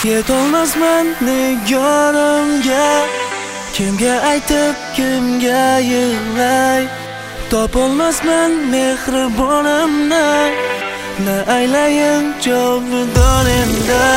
Yetolmasman nigorimga, kimga aytib kimga yig'lay. Topolmasman mehribonimni, na aylayin jovidonimda.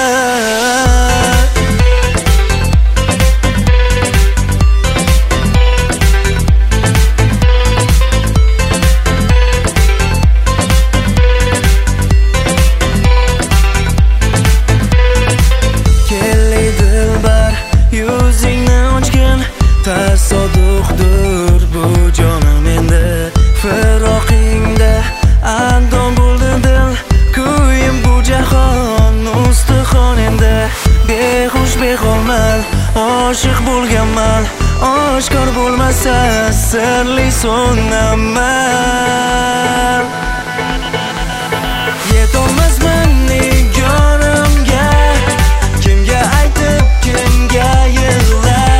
Tasodifdir bu jonim endi, firoqingda andon bo'ldi dil, kuyim bu jahon ustixon endi. Behush beholmal oshiq bo'lganman, oshkor bo'lmasa sirli so'naman. Yetolmasman nigorimga, kimga aytib kimga yig'lay.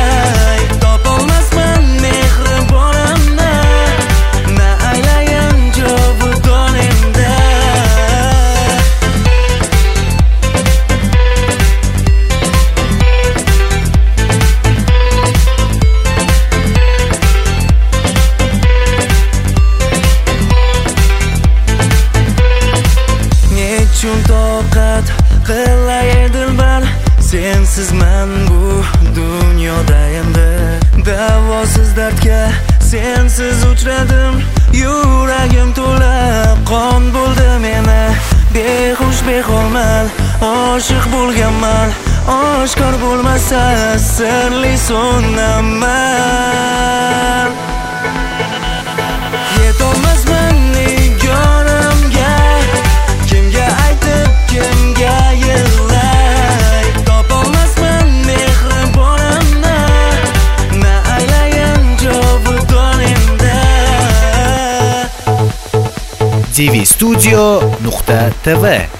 Nechun toqat qilay dilbar, sensizman bu dunyoda endi. Davosiz dardga sensiz uchradim, yuragim to'la qon bo'ldi meni. Behush beholmal oshiq bo'lganman, oshkor bo'lmasa sirli so'naman. Yetolmasman nigorimga, kimga aytib kimga yig'lay. Topolmasman mehribonimni, na aylayin jovidonimda. dvstudio.tv